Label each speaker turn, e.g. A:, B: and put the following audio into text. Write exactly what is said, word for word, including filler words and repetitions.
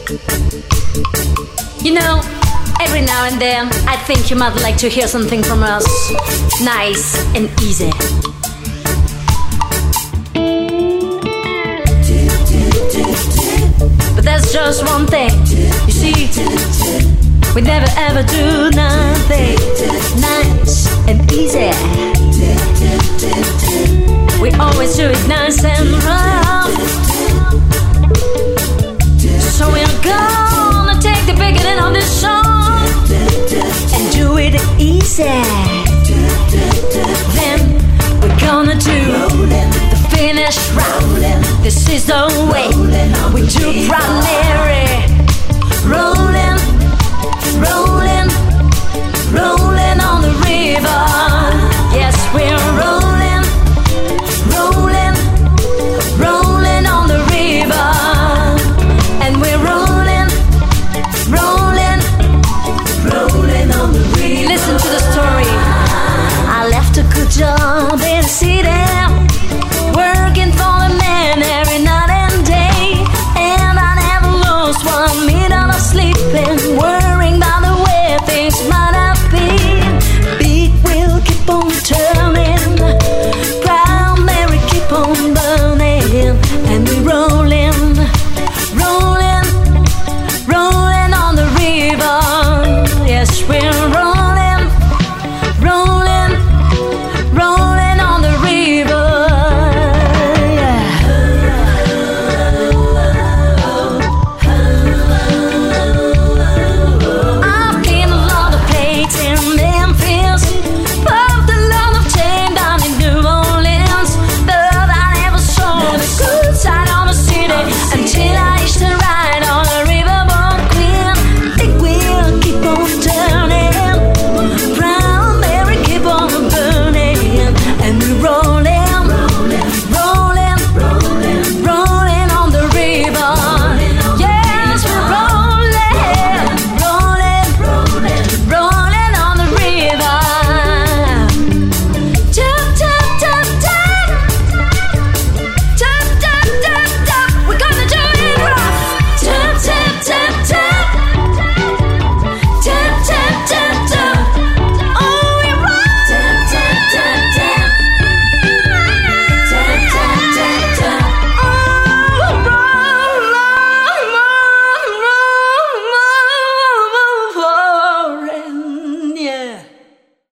A: You know, every now and then I think you might like to hear something from us. Nice and easy. But there's just one thing, you see, we never ever do nothing nice and easy. We always do it nice and rough. So we're gonna take the beginning of this song and do it easy. Then we're gonna do the finish round. This is the way we do proudly.